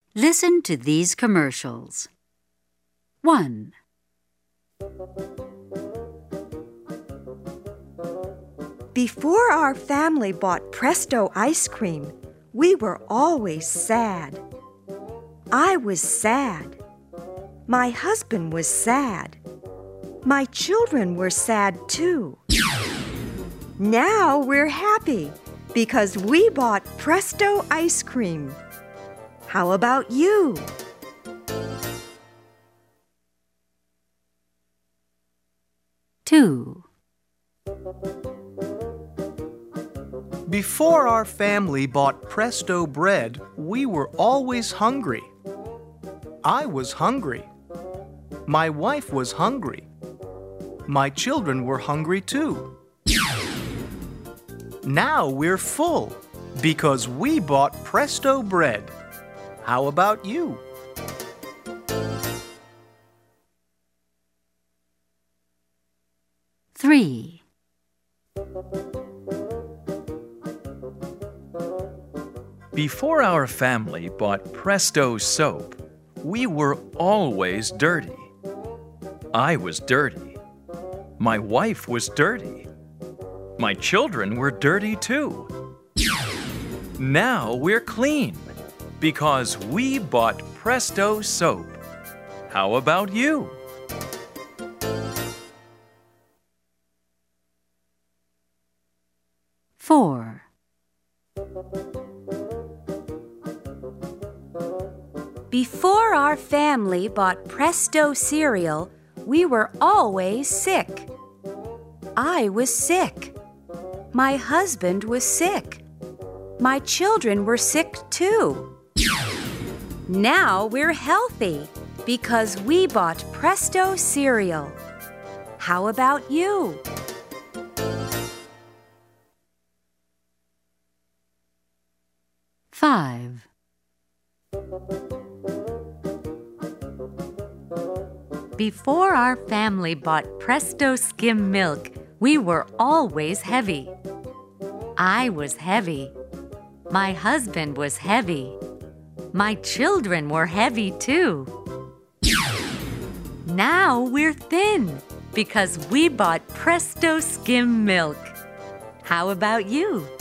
Listen to these commercials. 1. Before our family bought Presto ice cream, we were always sad. I was sad. My husband was sad. My children were sad too. Now we're happy because we bought Presto ice cream. How about you? Two. Before our family bought Presto bread, we were always hungry. I was hungry. My wife was hungry. My children were hungry too. Now we're full because we bought Presto bread. How about you? Three. Before our family bought Presto soap, we were always dirty. I was dirty. My wife was dirty. My children were dirty too. Now we're clean because we bought Presto soap. How about you? Four. Before our family bought Presto cereal, we were always sick. I was sick. My husband was sick. My children were sick too. Now we're healthy because we bought Presto cereal. How about you? Five. Before our family bought Presto skim milk, we were always heavy. I was heavy. My husband was heavy. My children were heavy too. Now we're thin because we bought Presto skim milk. How about you?